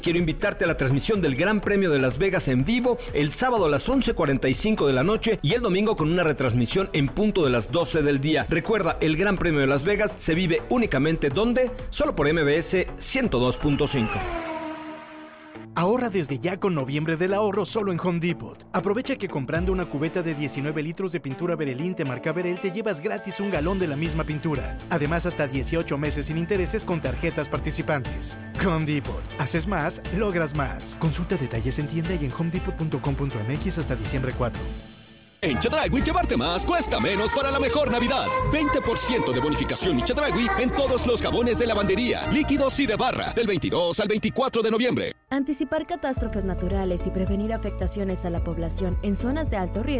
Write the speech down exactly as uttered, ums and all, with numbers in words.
Quiero invitarte a la transmisión del Gran Premio de Las Vegas en vivo el sábado a las once cuarenta y cinco de la noche y el domingo con una retransmisión en punto de las doce del día. Recuerda, el Gran Premio de Las Vegas se vive únicamente ¿dónde? Solo por M B S ciento dos punto cinco. Ahorra desde ya con Noviembre del Ahorro solo en Home Depot. Aprovecha que comprando una cubeta de diecinueve litros de pintura Berelinte marca Berel te llevas gratis un galón de la misma pintura. Además, hasta dieciocho meses sin intereses con tarjetas participantes. Home Depot. Haces más, logras más. Consulta detalles en tienda y en home depot punto com punto m x hasta diciembre cuatro. En Chedraui llevarte más cuesta menos para la mejor Navidad. veinte por ciento de bonificación y Chedraui en todos los jabones de lavandería, líquidos y de barra, del veintidós al veinticuatro de noviembre. Anticipar catástrofes naturales y prevenir afectaciones a la población en zonas de alto riesgo